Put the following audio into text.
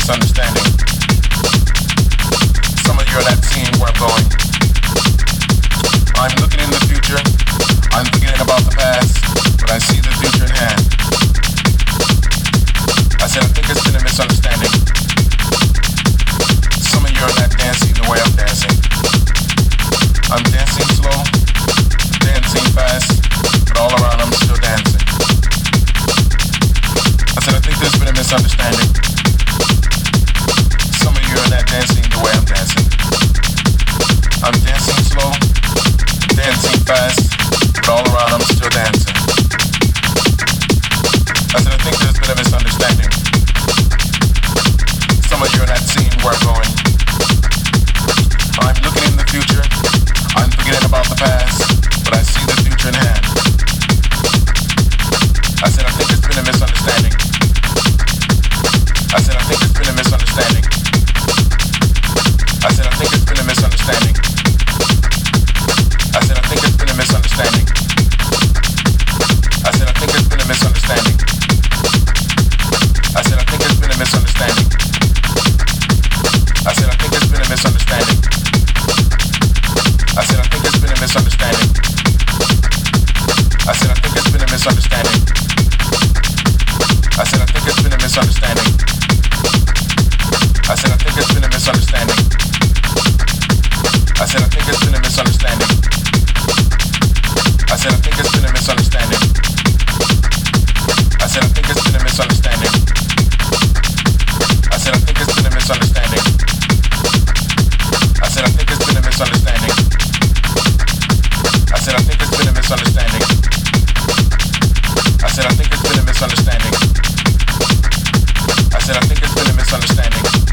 misunderstanding. Some of you are not seeing where I'm going. I'm looking in the future. I'm forgetting about the past, but I see the future in hand. I said I think it's been a misunderstanding. Some of you are not dancing the way I'm dancing. I'm dancing slow, dancing fast, but all around I'm still dancing. I said I think there's been a misunderstanding. Some of you are not dancing the way I'm dancing. I'm dancing slow, dancing fast, but all around I'm still dancing. I said I think there's been a misunderstanding. Some of you are not seeing where I'm going. I'm looking in the future. I'm forgetting about the past, but I see the future in hand. I said I think it's been a misunderstanding. I said I think it's been a misunderstanding. I said I think it's been a misunderstanding. I said I think it's been a misunderstanding. I said I think it's been a misunderstanding. I said I think it's been a misunderstanding. I said I think it's been a misunderstanding. I said I think it's been a misunderstanding. I said I think it's been a misunderstanding. I said I think it's been a misunderstanding. I said I think it's been a misunderstanding. I said I think it's been a misunderstanding. I said I think it's been a misunderstanding. I said I think it's been a misunderstanding. I said I think it's been a misunderstanding. I said I think it's been a misunderstanding. I said I think it's been a misunderstanding. I said I think it's been a misunderstanding. I said I think it's been a misunderstanding.